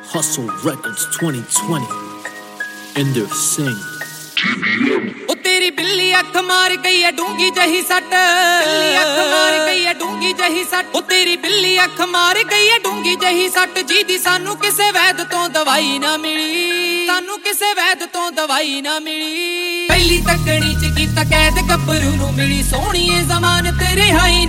Hustle Records 2020 Ender Singh ਉਹ ਤੇਰੀ ਬਿੱਲੀ ਅੱਖ ਮਾਰ ਗਈ ਐ ਡੂੰਗੀ ਜਹੀ ਸੱਟ ਬਿੱਲੀ ਅੱਖ ਮਾਰ ਗਈ ਐ ਡੂੰਗੀ ਜਹੀ ਸੱਟ ਉਹ ਤੇਰੀ ਬਿੱਲੀ ਅੱਖ ਮਾਰ ਗਈ ਐ ਡੂੰਗੀ ਜਹੀ ਸੱਟ ਜਿਹਦੀ ਸਾਨੂੰ ਕਿਸੇ ਵੈਦ ਤੋਂ ਦਵਾਈ ਨਾ ਮਿਲੀ ਸਾਨੂੰ ਕਿਸੇ ਵੈਦ ਤੋਂ ਦਵਾਈ ਨਾ ਮਿਲੀ ਪਹਿਲੀ ਤੱਕਣੀ ਚ ਕੀਤਾ ਕੈਦ ਗੱਭਰੂ ਨੂੰ ਮਿਲੀ ਸੋਹਣੀਏ ਜ਼ਮਾਨਤ ਰਿਹਾਈ